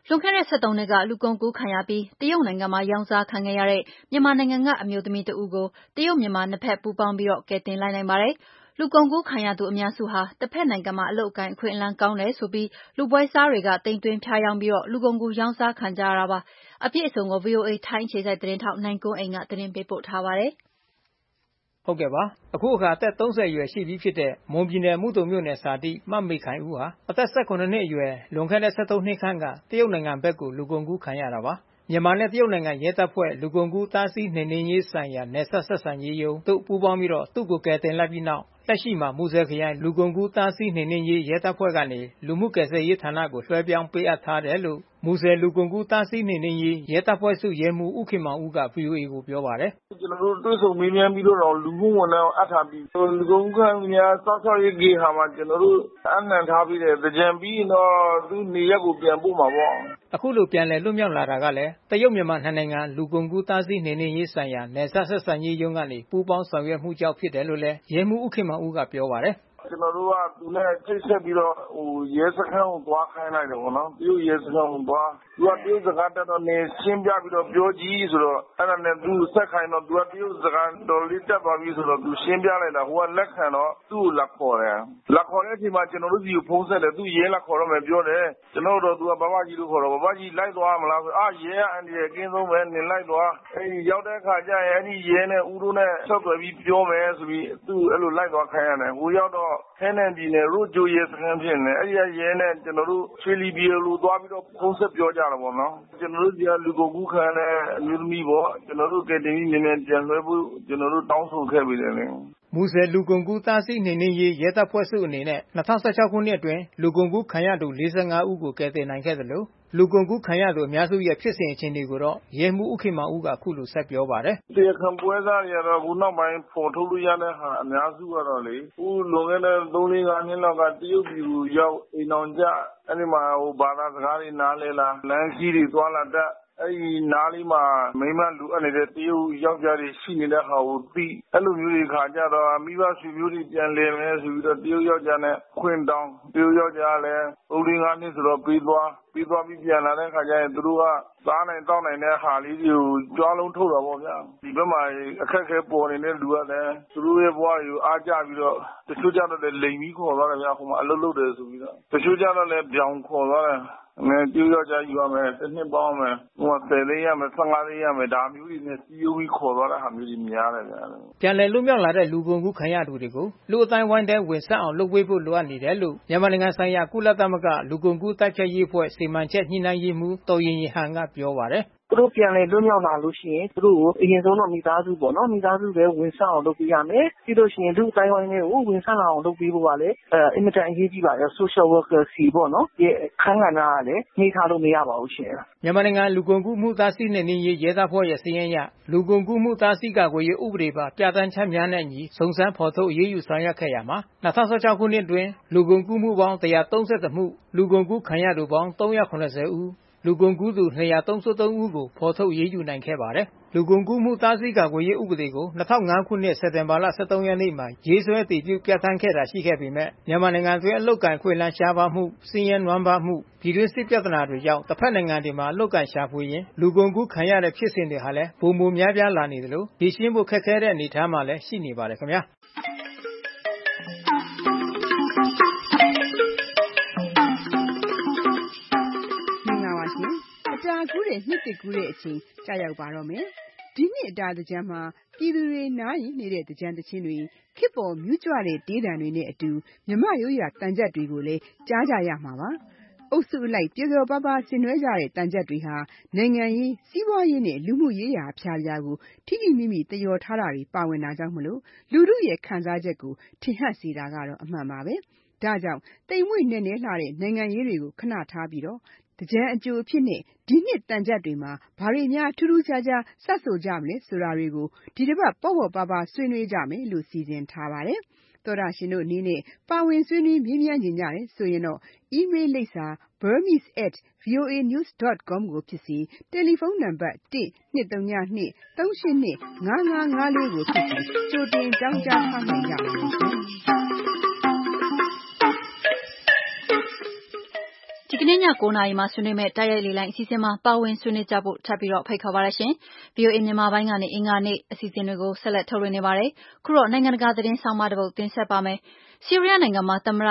လွန်ခဲ့တဲ့73နှစ်ကလူကုန်ကူးခံရပြီးတရုတ်နိုင်ငံမှာရောင်းစားခံခဲ့ရတဲ့မြန်မာနိုင်ငံကအမျိုးသမီးတဦးကိုတရုတ်မြန်မာနှစ်ဖက်ပူးပေါင်းပြီးကယ်တင်လိုက်နိုင်ပါတယ်။လူကုန်ကူးခံရသူအများစုဟာတစ်ဖက်နိုင်ငံမှာအလုပ်အကိုင်အခွင့်အလမ်းကောင်းတယ်ဆိုပြီးလူပွဲစားတွေကတိမ်သွင်းဖျားယောင်းပြီးလူကုန်ကူးရောင်းစားခံကြရတာပါ။အပြည့်အစုံကို VOA ထိုင်းအခြေစိုက်သတင်းထောက်နိုင်ကွန်းအိန်ကသတင်းပေးပို့ထားပါတယ်။ဟုတ်ကဲ့ပါအခုအခါအသက်30အရွယ်ရှိပြီဖြစ်တဲ့မွန်ပြည်နယ်မှုတုံမြို့နယ်စာတိမမေခိုင်ဦးဟာအသက်18နှစ်အရွယ်လွန်ခဲ့တဲ့73နှစ်ခန့်ကတရုတ်နိုင်ငံဘက်ကိုလူကုန်ကူးခံရတာပါမြန်မာနဲ့တရုတ်နိုင်ငံရဲတပ်ဖွဲ့လူကုန်ကူးတားဆီးနှိမ်နင်းရေးဆိုင်ရာနယ်စပ်ဆက်ဆံရေးရုံးတို့ပူးပေါင်းပြီးသူ့ကိုကယ်တင်လိုက်ပြီးနောက်လက်ရှိမှာမူဆယ်ခရိုင်လူကုန်ကူးတားဆီးနှိမ်နင်းရေးရဲတပ်ဖွဲ့ကနေလူမှုကယ်ဆယ်ရေးဌာနကိုလွှဲပြောင်းပေးအပ်ထားတယ်လို့မူဆယ်လူကုန်ကူးတားဆီးနှိမ်နင်းရေးရဲတပ်ဖွဲ့စုရဲမှူးဦးခင်မောင်ဦးက VOA ကိုပြောပါတယ်ကျွန်တော်တို့တွေ့ဆုံမေးမြန်းပြီးတော့လူမှုဝန်ထမ်းအပ်ထားပြီးလူကုန်ကူးခံများစောင့်ရှောက်ရေးဂေဟာမှာကျွန်တော်တို့အနှံထားပြီးတယ်ကြံပြီးတော့သူနေရက်ကိုပြန်ပို့မှာပေါ့အခုလိုပြန်လည်လွတ်မြောက်လာတာကလည်းတရုတ်မြန်မာနှစ်နိုင်ငံလူကုန်ကူးတားဆီးနှိမ်နင်းရေးဆိုင်ရာနယ်စပ်ဆက်ဆံရေးရုံးကနေပူးပေါင်းဆောင်ရွက်မှုကြောင့်ဖြစ်တယ်လို့လည်းရဲမှူးဦးခင်မောင်ဦးကပြောပါတယ်ကျွန်တော်တို့ကသူနဲ့ချိတ်ဆက်ပြီးတော့ရဲစခန်းကိုသွားခိုင်းလိုက်တယ်ပေါ့နော်တရုတ်ရဲစခန်းကိုသွားသူကတရုတ်စကားတက်တော့နေရှင်းပြပြီးတော့ပြောကြည့်ဆိုတော့အဲ့ဒါနဲ့သူဆက်ခိုင်းတော့သူကတရုတ်စကားတော်လေးတက်သွားပြီဆိုတော့သူရှင်းပြလိုက်တာဟိုကလက်ခံတော့သူ့ကိုလက်ခေါ်တယ်လက်ခေါ်တဲ့အချိန်မှာကျွန်တော်တို့စီကိုဖုန်းဆက်တယ်သူရဲလက်ခေါ်တော့မယ်ပြောတယ်ကျွန်တော်တို့သူကဘဘကြီးလို့ခေါ်တော့ဘဘကြီးလိုက်သွားမလားဆိုရဲအန်ဒီရဲ့ကင်းဆုံးပဲနင်လိုက်သွားအဲ့ဒီရောက်တဲ့အခါကျရင်အဲ့ဒီရဲနဲ့ဦးတို့နဲ့ဆက်သွယ်ပြီးပြောမယ်ဆိုပြီးသူ့အဲ့လိုလိုက်သွားခိုင်းရတယ်ဟိုရောက်တော့ခဲနန်ပြည်နယ်ရို့ဂျိုရဲစခန်းဖြစ်နေအဲ့ဒီရဲနဲ့ကျွန်တော်တို့ချွေလီပြည်လိုသွားပြီးတော့ဖုန်းဆက်ပြောကြတာပေါ့နော်ကျွန်တော်တို့ဒီကလူကုန်ကူးခံတဲ့အမျိုးသမီးပေါ့ကျွန်တော်တို့ကတင်ပြီးမြန်ပြန်လွှဲဖို့ကျွန်တော်တို့တောင်းဆိုခဲ့ပြီးတယ်လေမူဆယ်လူကုန်ကူးတားဆီးနှိမ်နင်းရေးရဲတပ်ဖွဲ့စုအနေနဲ့2016ခုနှစ်အတွင်းလူကုန်ကူးခံရသူ45ဦးကိုကယ်တင်နိုင်ခဲ့တယ်လို့လူကုန်ကူးခံရသူအများစုရဲ့ဖြစ်စဉ်အခြေအနေကိုတော့ရဲမှူးဦးခင်မောင်ဦးကအခုလိုဆက်ပြောပါတယ်။တရားခံပွဲစားတွေကတော့ခုနောက်ပိုင်းဖော်ထုတ်လို့ရတဲ့ဟာအများစုကတော့လေခုလွန်ခဲ့တဲ့3-4နှစ်လောက်ကတရုတ်ပြည်ကိုရောက်အိမ်အောင်ကြအဲ့ဒီမှာဘာသာစကားတွေနားလဲလားလမ်းကြီးတွေသွားလာတတ်အဲ့ဒီနားလေးမှာမိမလူအပ်နေတဲ့တရုတ်ယောက်ျားတွေရှိနေတဲ့ဟာကိုသိအဲ့လိုမျိုးတွေခါကြတော့မိဘဆွေမျိုးတွေပြန်လည်မယ်ဆိုပြီးတော့တရုတ်ယောက်ျားနဲ့ခွင့်တောင်းတရုတ်ယောက်ျားလည်း3-5နှစ်ဆိုတော့ပြီးသွားပြီးပြန်လာတဲ့ခါကျရင်သူတို့ကစားနိုင်တောက်နိုင်တဲ့ဟာလေးတွေကိုကြွားလုံးထုတ်တာပေါ့ဗျာဒီဘက်မှာအခက်ခဲပေါ်နေတဲ့လူကလည်းသူတို့ရဲ့ဘဝတွေကိုအားကြပြီးတော့တချို့ကြတော့လည်းလိမ်ပြီးခေါ်သွားတယ်ဗျာဟိုမှာအလုပ်လုပ်တယ်ဆိုပြီးတော့တချို့ကြတော့လည်းပြောင်ခေါ်သွားတယ်တရုတ်ယောက်ျားယူရမယ်တစ်နှစ်ပေါင်းမယ်ဟိုက10သိန်းရမယ်15သိန်းရမယ်ဒါမျိုးတွေနဲ့စီးယိုးပြီးခေါ်သွားတဲ့ဟာမျိုးတွေများတယ်ဗျာပြန်လည်လွတ်မြောက်လာတဲ့လူကုန်ကူးခံရသူတွေကိုလူအတိုင်းဝိုင်းတဲ့ဝင်ဆက်အောင်လုပ်ပေးဖို့လိုအပ်နေတယ်လို့မြန်မာနိုင်ငံဆိုင်ရာကုလသမဂ္ဂလူကုန်ကူးတိုက်ဖျက်ရေးအဖွဲ့စီမံချက်ညှိနှိုင်းရေးမှူးတော်ရင်ဟန်ကပြောပါတယ်သူတို့ပြန်လည်လွတ်မြောက်လာလို့ရှိရင်သူတို့ကိုအရင်ဆုံးတော့မိသားစုပေါ့နော်မိသားစုပဲဝင်ဆက်အောင်လုပ်ပေးရမယ်ပြီးလို့ရှိရင်လူအတိုင်းဝိုင်းတွေကိုဝင်ဆက်လာအောင်လုပ်ပေးဖို့ကလည်းအင်မတန်အရေးကြီးပါတယ် social worker စီပေါ့နော်ဒီအခန်းကဏ္ဍကလည်းနှိမ့်ထားလို့မရပါဘူးရှင်မြန်မာနိုင်ငံလူကုန်ကူးမှုသားဆီးနှိမ်နင်းရေးရဲတပ်ဖွဲ့ရဲ့စီရင်ရလူကုန်ကူးမှုသားဆီးကာကွယ်ရေးဥပဒေပါပြဋ္ဌာန်းချက်များနဲ့အညီစုံစမ်းဖော်ထုတ်အရေးယူဆောင်ရွက်ခဲ့ရမှာ2016ခုနှစ်အတွင်းလူကုန်ကူးမှုပေါင်း131မှုလူကုန်ကူးခံရသူပေါင်း380ဦးလူကုန်ကူးသူ233ဦးကိုဖော်ထုတ်ရေးယူနိုင်ခဲ့ပါတယ်။လူကုန်ကူးမှုတားဆီးကာကွယ်ရေးဥပဒေကို2005ခုနှစ်စက်တင်ဘာလ23ရက်နေ့မှာရေးဆွဲတည်ပြုပြဋ္ဌာန်းခဲ့တာရှိခဲ့ပေမဲ့မြန်မာနိုင်ငံတွင်အလုတ်ကန်ခွေလန်းရှားပါမှု၊စည်ရဲနွမ်းပါမှုပြည်တွင်းစစ်ပြဿနာတွေကြောင့်တစ်ဖက်နိုင်ငံတွေမှာအလုတ်ကန်ရှာဖွေရင်လူကုန်ကူးခံရတဲ့ဖြစ်စဉ်တွေဟာလည်းပုံမများပြားလာနေတယ်လို့ဒီရှင်းဖို့ခက်ခဲတဲ့အနေအထားမှာလည်းရှိနေပါတယ်ခင်ဗျာ။တာကူးတဲ့နှစ်တကူးတဲ့အချိန်ကြာရောက်ပါတော့မယ်။ဒီနှစ်အတာသကြံမှာပြည်သူတွေနားရင်နေတဲ့သကြံသချင်းတွေခေတ်ပေါ်မြူးကြွတဲ့တေးသံတွေနဲ့အတူမြမရိုးရာတန်ကြပ်တွေကိုလည်းကြားကြရမှာပါ။အုပ်စုလိုက်ပြေပြေပါပါဆင်နွှဲကြတဲ့တန်ကြပ်တွေဟာနိုင်ငံရေးစီးပွားရေးနဲ့လူမှုရေးရာအဖျားပြားကိုထိထိမိမိတယောထားတာတွေပါဝင်တာကြောင့်မလို့လူထုရဲ့ခံစားချက်ကိုထင်ဟပ်စေတာကတော့အမှန်ပါပဲ။ဒါကြောင့်တိမ်မွေ့နဲ့လှတဲ့နိုင်ငံရေးတွေကိုခဏထားပြီးတော့တကြံအကျိုးအဖြစ်နဲ့ဒီနှစ်တန်ကြပ်တွေမှာဘာတွေများထူးထူးခြားခြားစပ်ဆိုကြမလဲဆိုတာတွေကိုဒီတစ်ပတ်ပေါ့ပေါ့ပါပါဆွေးနွေးကြမယ်လို့စီစဉ်ထားပါတယ်။သောတာရှင်တို့အနေနဲ့ပါဝင်ဆွေးနွေးမေးမြန်းကြတယ်ဆိုရင်တော့ email လိပ်စာ burmese@voanews.com ကိုဖြစ်စီတယ်လီဖုန်းနံပါတ်1-232-382-5554ကိုဖြစ်စီကြိုတင်ကြောင်းကြားထားနိုင်ကြပါမယ်။ဒီကနေ့ည9:00 နာရီမှာဆွေးနွေးမယ့်တိုက်ရိုက်လေလိုင်းအစီအစဉ်မှာပါဝင်ဆွေးနွေးကြဖို့ထပ်ပြီးဖိတ်ခေါ်ပါရရှင်။ VOA မြန်မာပိုင်းကနေအင်္ဂါနေ့အစီအစဉ်တွေကိုဆက်လက်ထုတ်လွှင့်နေပါတယ်။ခုတော့နိုင်ငံတကာသတင်းဆောင်မတစ်ပုဒ်တင်ဆက်ပါမယ်။ဆီးရီးယားနိုင်ငံမှာသမ္မတ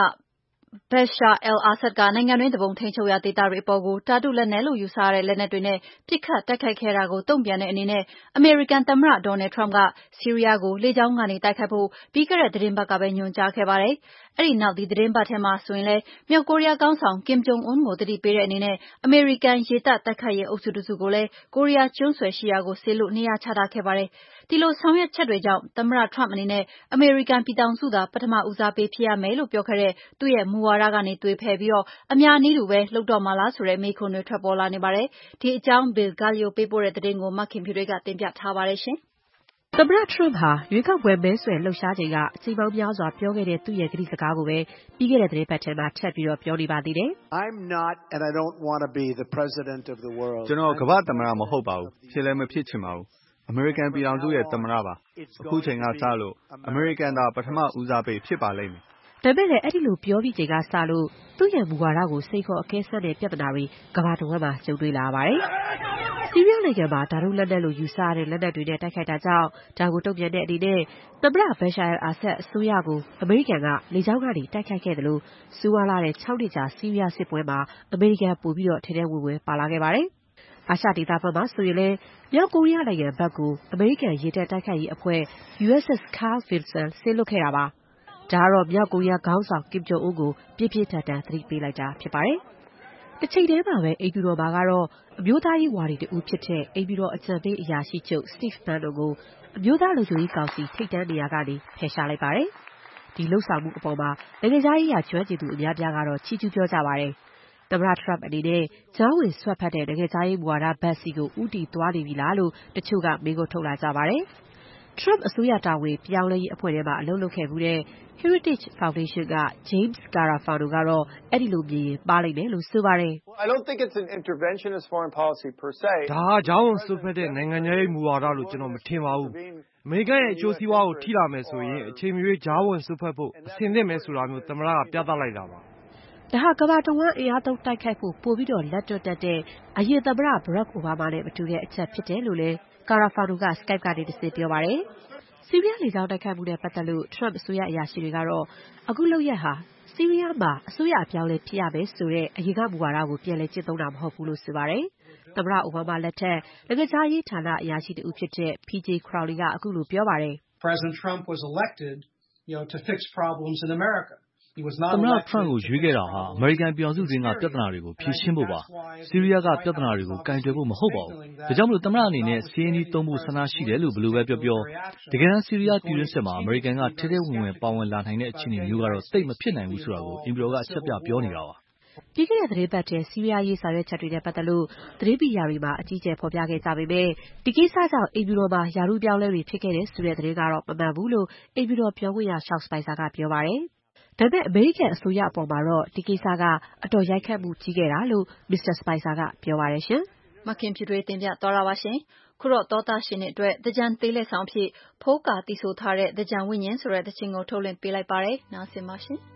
Bashar al-Assad ကနိုင်ငံတွင်းသူပုန်ထိန်းချုပ်ရာဒေသတွေအပေါ်ကိုတာတုလက်နက်လို့ယူဆရတဲ့လက်နက်တွေနဲ့ပစ်ခတ်တိုက်ခိုက်ခဲ့တာကိုတုံ့ပြန်တဲ့အနေနဲ့အမေရိကန်သမ္မတ Donald Trump ကဆီးရီးယားကိုလေကြောင်းကနေတိုက်ခိုက်ဖို့ပြီးခဲ့တဲ့သတင်းပတ်ကပဲညွှန်ကြားခဲ့ပါတယ်။အဲဒီနောက်ဒီသတင်းပတ်ထဲမှာဆိုရင်လည်းမြောက်ကိုရီးယားခေါင်းဆောင် Kim Jong Un ကိုသတိပေးတဲ့အနေနဲ့အမေရိကန်ရေတပ်တိုက်ခိုက်ရေးအုပ်စုတစုကိုလည်းကိုရီးယားကျွန်းဆွယ်ရှိရာကိုစေလွှတ်နေရာချထားခဲ့ပါတယ်။ဒီလိုဆောင်ရွက်ချက်တွေကြောင့်သမ္မတ Trump အနေနဲ့အမေရိကန်ပြည်ထောင်စုသာပထမဦးစားပေးဖြစ်ရမယ်လို့ပြောခဲ့တဲ့သူ့ရဲ့မူဝါဒကနေသွေဖယ်ပြီးအများနည်းတူပဲလုပ်တော့မှာလားဆိုတဲ့မေးခွန်းတွေထွက်ပေါ်လာနေပါတယ်။ဒီအကြောင်း Bill Gallo ပေးပို့တဲ့သတင်းကိုမခင်ဖြူတွေကတင်ပြထားပါတယ်ရှင်။သမ္မတ Trump ဟာရွေးကောက်ပွဲမဲဆွယ်လှုပ်ရှားချိန်ကအချိန်ပေါင်းများစွာပြောခဲ့တဲ့သူ့ရဲ့ကတိစကားကိုပဲပြီးခဲ့တဲ့သတင်းပတ်ထဲမှာထပ်ပြီးပြောနေပါသေးတယ်။ I'm not and I don't want to be the president of the world. ကျွန်တော်ကမ္ဘာသမ္မတမဟုတ်ပါဘူး။ဖြစ်လည်းမဖြစ်ချင်ပါဘူး။အမေရိကန်ပြည်ထောင်စုရဲ့သမ္မတပါ။အခုချိန်ကစလို့အမေရိကန်သာပထမဦးစားပေးဖြစ်ပါလိမ့်မယ်။ဒါပေမဲ့လည်းအဲ့ဒီလိုပြောပြီးချိန်ကစလို့သူ့ရဲ့မူဝါဒကိုစိတ်ခေါ်အကဲဆတ်တဲ့ပြဿနာတွေကမ္ဘာတစ်ဝန်းမှာကြုံတွေ့လာပါတယ်။ဆီးရီးယားနိုင်ငံမှာဓာတုလက်နက်လို့ယူဆရတဲ့လက်နက်တွေနဲ့တိုက်ခိုက်တာကြောင့်ဒါကိုတုံ့ပြန်တဲ့အနေနဲ့သမ္မတ Bashar al-Assad အစိုးရကိုအမေရိကန်ကလေကြောင်းကနေတိုက်ခိုက်ခဲ့တယ်လို့ဆိုးဝါးလာတဲ့6 နှစ်ကြာဆီးရီးယားစစ်ပွဲမှာအမေရိကန်ပိုပြီးထဲထဲဝင်ဝင်ပါလာခဲ့ပါတယ်။အာရှဒေသဘက်မှာဆိုရင်လည်းမြောက်ကိုရီးယားနိုင်ငံဘက်ကိုအမေရိကန်ရေတပ်တိုက်ခိုက်ရေးအဖွဲ့ USS Carl Vinson စေလွှတ်ခဲ့တာပါ။ဒါကတော့မြောက်ကိုရီးယားခေါင်းဆောင် Kim Jong Un ကိုပြင်းပြင်းထန်ထန်သတိပေးလိုက်တာဖြစ်ပါတယ်။တစ်ချိန်တည်းမှာပဲအိမ်ဖြူတော်မှာကတော့အမျိုးသားရေးဝါဒီတဦးဖြစ်တဲ့အိမ်ဖြူတော်အကြံပေးအရာရှိချုပ် Steve Bannon ကိုအမျိုးသားလုံခြုံရေးကောင်စီထိပ်တန်းနေရာကနေဖယ်ရှားလိုက်ပါတယ်။ဒီလှုပ်ဆောင်မှုအပေါ်မှာနိုင်ငံခြားရေးရာကျွမ်းကျင်သူအများပြားကတော့ချီးကျူးပြောကြပါတယ်။သမ္မတ Trump အနေနဲ့ကြားဝင်စွက်ဖက်တဲ့နိုင်ငံခြားရေးမူဝါဒဘက်စီကိုဦးတည်သွားနေပြီလားလို့တချို့ကမေးခွန်းထုတ်လာကြပါတယ်။ Trump အစိုးရတာဝန်ပြောင်းလဲရေးအဖွဲ့ထဲမှာအလုပ်လုပ်ခဲ့ဖူးတဲ့ Heritage Foundation က James Garofalo ကတော့အဲ့ဒီလိုမြင်ရင်ပါလိမ့်မယ်လို့ဆိုပါတယ် I don't think it's an interventionist foreign policy per se. ဒါဟာကြားဝင်စွက်ဖက်တဲ့နိုင်ငံခြားရေးမူဝါဒလို့ကျွန်တော်မထင်ပါဘူး။အမေရိကန်ရဲ့အကျိုးစီးပွားကိုထိလာမယ်ဆိုရင်အချိန်မရွေးကြားဝင်စွက်ဖက်ဖို့အဆင်သင့်မယ်ဆိုတာမျိုးသမ္မတကပြသလိုက်တာပါ။ဒါဟာကမ္ဘာတဝန်းအင်အားသုံးတိုက်ခိုက်ဖို့ပိုပြီးလက်တွန့်တတ်တဲ့အရင်သမ္မတ Barack Obama နဲ့မတူတဲ့အချက်ဖြစ်တယ်လို့လည်း Garofalo က Skype ကနေတဆင့်ပြောပါတယ်။ဆီးရီးယားလေကြောင်းတိုက်ခိုက်မှုနဲ့ပတ်သက်လို့ Trump အစိုးရအရာရှိတွေကတော့အခုလုပ်ရပ်ဟာဆီးရီးယားမှာအစိုးရအပြောင်းလဲဖြစ်ရမယ်ဆိုတဲ့အရင်ကမူဝါဒကိုပြန်လည်ကျင့်သုံးတာမဟုတ်ဘူးလို့ဆိုပါတယ်။သမ္မတ Obama လက်ထက်နိုင်ငံခြားရေးဌာနအရာရှိတဦးဖြစ်တဲ့ PJ Crowley ကအခုလိုပြောပါတယ်။ President Trump was elected, to fix problems in America. သမ္မတ Trump ကိုရွေးခဲ့တာဟာအမေရိကန်ပြည်ထောင်စုတွင်းကပြဿနာတွေကိုဖြေရှင်းဖို့ပါ။ဆီးရီးယားကပြဿနာတွေကိုကင်တွယ်ဖို့မဟုတ်ပါဘူး။ဒါကြောင့်သမ္မတအနေနဲ့စီးရင်ကြီးသုံးဖို့ဆန္ဒရှိတယ်လို့ဘယ်လိုပဲပြောတကယ်တမ်းဆီးရီးယားပြည်တွင်းစစ်မှာအမေရိကန်ကထဲထဲဝင်ဝင်ပါဝင်လာနိုင်တဲ့အခြေအနေမျိုးကတော့သိပ်မဖြစ်နိုင်ဘူးဆိုတာကိုအင်ပီတော်ကအချက်ပြပြောနေတာပါ။ပြီးခဲ့တဲ့သတင်းပတ်ထဲဆီးရီးယားရေးဆောင်ရွက်ချက်တွေနဲ့ပတ်သက်လို့သတင်းမီဒီယာတွေမှာအကြီးအကျယ်ဖော်ပြခဲ့ကြပေမဲ့ဒီကိစ္စကြောင့်အိမ်ဖြူတော်မှာယာရုပြောင်းလဲတွေဖြစ်ခဲ့တယ်ဆိုတဲ့သတင်းကတော့မမှန်ဘူးလို့အိမ်ဖြူတော်ပြောခွင့်ရ Sean Spicer ကပြောပါတယ်။ဒါပေမဲ့အမေရိကန်အစိုးရအပေါ်မှာတော့ဒီကိစ္စကအတော်ရိုက်ခတ်မှုကြီးခဲ့တာလို့ Mr. Spicer ကပြောပါတယ်ရှင်။မခင်ဖြူတွေတင်ပြသွားတာပါရှင်။ခုတော့သောသားရှင်တွေအတွက်သင်္ကြန်သေးလက်ဆောင်အဖြစ်ဖိုးကာတီးဆိုထားတဲ့သင်္ကြန်ဝိညာဉ်ဆိုတဲ့သချင်းကိုထုတ်လွှင့်ပေးလိုက်ပါတယ်။နားဆင်ပါရှင်။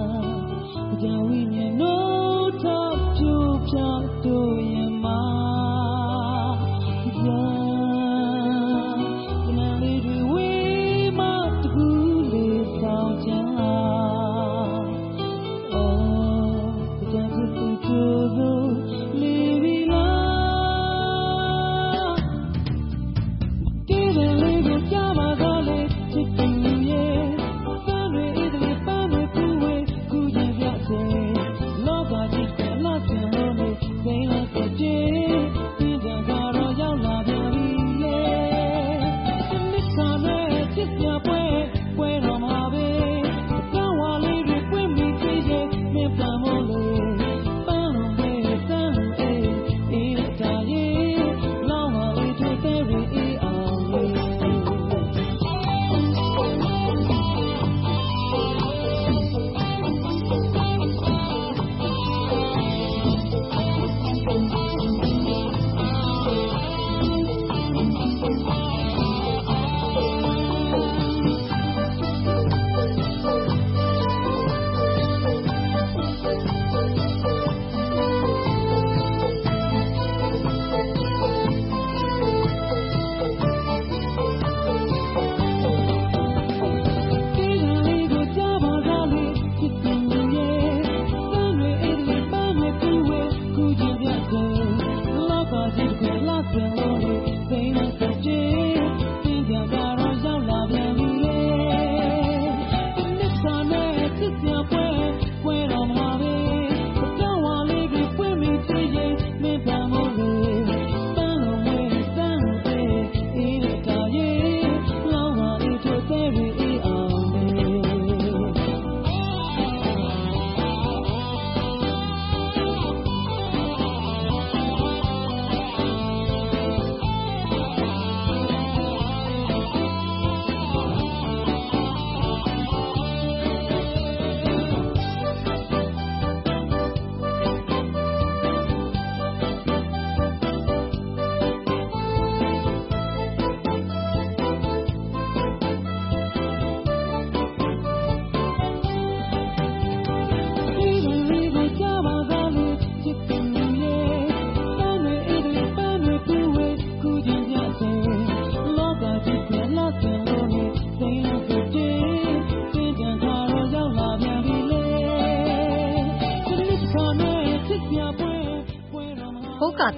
Don't you know top to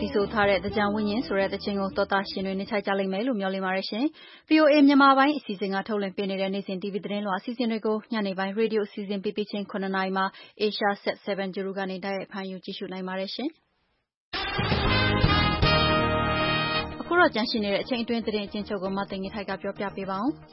ဆိုထားတဲ့သကြံဝိညာဉ်ဆိုတဲ့သချင်းကိုတော်သားရှင်တွေနေထိုင်ကြလိမ့်မယ်လို့မျှော်လင့်ပါတယ်ရှင်။ VOA မြန်မာပိုင်းအစီအစဉ်ကထုတ်လွှင့်ပေးနေတဲ့နေ့စဉ် TV သတင်းလွှာအစီအစဉ်တွေကိုညနေပိုင်းရေဒီယိုအစီအစဉ်ပေးချင်း9နာရီမှာ Asia Set 7 Guru ကနေတိုက်ရိုက်ဖမ်းယူကြည့်ရှုနိုင်ပါတယ်ရှင်။အခုတော့ကြန့်ရှိနေတဲ့အချိန်အတွင်းသတင်းအချင်းချုပ်ကိုမသိင်္ဂီထိုက်ကပြောပြပေးပါအောင်။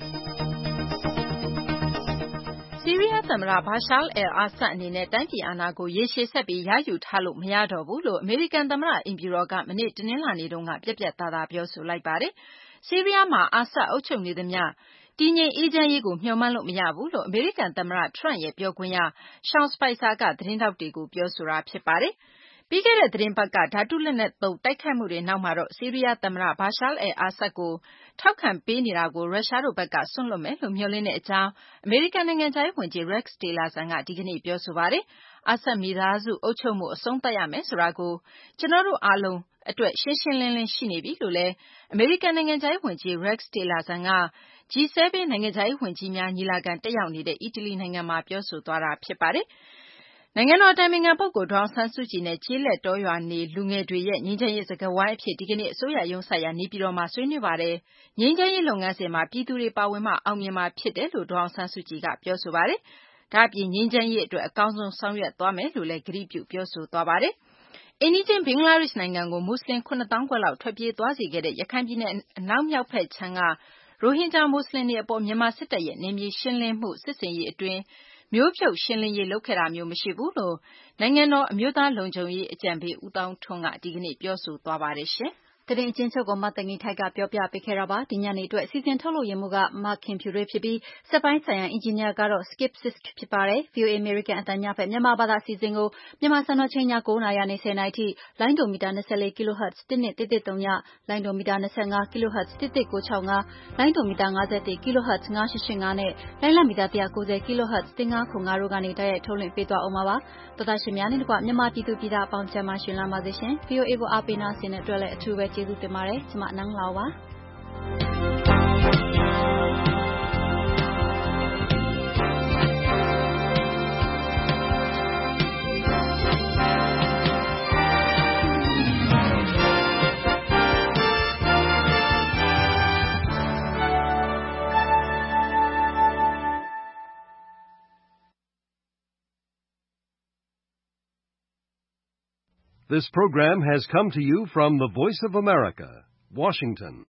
ဆီးရီးယားသမ္မတ Bashar al-Assad အနေနဲ့တိုင်းပြည်အာဏာကိုရေရှည်ဆက်ပြီးရယူထားလို့မရတော့ဘူးလို့အမေရိကန်သမ္မတအိမ်ဖြူတော်ကမနေ့တနင်္လာနေ့တုန်းကပြတ်ပြတ်သားသားပြောဆိုလိုက်ပါတယ်။ဆီးရီးယားမှာအာဆတ်အုပ်ချုပ်နေသမျှတည်ငြိမ်အေးချမ်းရေးကိုမျှော်မှန်းလို့မရဘူးလို့အမေရိကန်သမ္မတ Trump ရဲ့ပြောခွင့်ရ Sean Spicer ကသတင်းထောက်တွေကိုပြောဆိုတာဖြစ်ပါတယ်။ပြီးခဲ့တဲ့သတင်းပတ်ကဓာတုလက်နက်သုံးတိုက်ခိုက်မှုတွေနောက်မှာတော့ဆီးရီးယားသမ္မတ Bashar al-Assad ကိုထောက်ခံပေးနေတာကိုရုရှားတို့ဘက်ကစွန့်လွှတ်မယ်လို့မျှော်လင့်တဲ့အကြောင်းအမေရိကန်နိုင်ငံခြားရေးဝန်ကြီး Rex Tillerson ကဒီကနေ့ပြောဆိုပါတယ်။ Assad မိသားစုအုပ်ချုပ်မှုအဆုံးသတ်ရမယ်ဆိုတာကိုကျနော်တို့အားလုံးအတွက်ရှင်းရှင်းလင်းလင်းရှိနေပြီလို့လည်းအမေရိကန်နိုင်ငံခြားရေးဝန်ကြီး Rex Tillerson က G7 နိုင်ငံခြားရေးဝန်ကြီးများညီလာခံတက်ရောက်နေတဲ့အီတလီနိုင်ငံမှာပြောဆိုသွားတာဖြစ်ပါတယ်။နိုင်ငံတော်အတိုင်ပင်ခံပုဂ္ဂိုလ်ဒေါ်အောင်ဆန်းစုကြည်နဲ့ကျေးလက်တောရွာနေလူငယ်တွေရဲ့ငြိမ်းချမ်းရေးစကားဝိုင်းအဖြစ်ဒီကနေ့အစိုးရရုံးစိုက်ရာနေပြည်တော်မှာဆွေးနွေးပါတယ်။ငြိမ်းချမ်းရေးလုပ်ငန်းစဉ်မှာပြည်သူတွေပါဝင်မှအောင်မြင်မှာဖြစ်တယ်လို့ဒေါ်အောင်ဆန်းစုကြည်ကပြောဆိုပါတယ်။ဒါ့အပြင်ငြိမ်းချမ်းရေးအတွက်အကောင်းဆုံးဆောင်ရွက်သွားမယ်လို့လည်းကတိပြုပြောဆိုသွားပါတယ်။အိမ်နီးချင်းဘင်္ဂလားဒေ့ရှ်နိုင်ငံကိုမွတ်စလင်7 သောင်းခွဲလောက်ထွက်ပြေးသွားစေခဲ့တဲ့ရခိုင်ပြည်နယ်အနောက်မြောက်ဘက်ခြမ်းကရိုဟင်ဂျာမွတ်စလင်တွေအပေါ်မြန်မာစစ်တပ်ရဲ့နယ်မြေရှင်းလင်းမှုစစ်ဆင်ရေးအတွင်းမျိုးဖြုတ်ရှင်းလင်းရေးလုပ်ခဲ့တာမျိုးမရှိဘူးလို့နိုင်ငံတော်အမျိုးသားလုံခြုံရေးအကြံပေးဦးသောင်းထွန်းကဒီကနေ့ပြောဆိုသွားပါတယ်ရှင်။သတင်းအချင်းချုပ်ကိုမသိင်္ဂီထိုက်ကပြောပြပေးခဲ့တာပါ။ဒီညနေအတွက်အစီအစဉ်ထုတ်လို့ရမှုကမခင်ဖြူတွေဖြစ်ပြီးစက်ပိုင်းဆိုင်ရာအင်ဂျင်နီယာကတော့ Skip Sisk ဖြစ်ပါတယ်။ VOA American အသံညဖက်မြန်မာဘာသာအစီအစဉ်ကိုမြန်မာစံတော်ချိန်ည9:00နာရီကနေ10:00နာရီထိလိုင်းဒိုမီတာ24 kHz 12133ညလိုင်းဒိုမီတာ25 kHz 11965လိုင်းဒိုမီတာ51 kHz 9885နဲ့လိုင်းလမီတာ190 kHz 1505တို့ကနေတိုက်ရိုက်ထုတ်လွှင့်ပေးသွားအောင်ပါ။တော်သားရှင်များနဲ့တကွမြန်မာပြည်သူပြည်သားအပေါင်းကျန်းမာရှင်လန်းပါစေရှင်။ VOA ကိုအားပေးနာဆင်တဲ့အတွက်လည်းအထူးပဲကျေးဇူးတင်ပါတယ်။ကျွန်မနန်းလောင်ပါ။ This program has come to you from the Voice of America, Washington.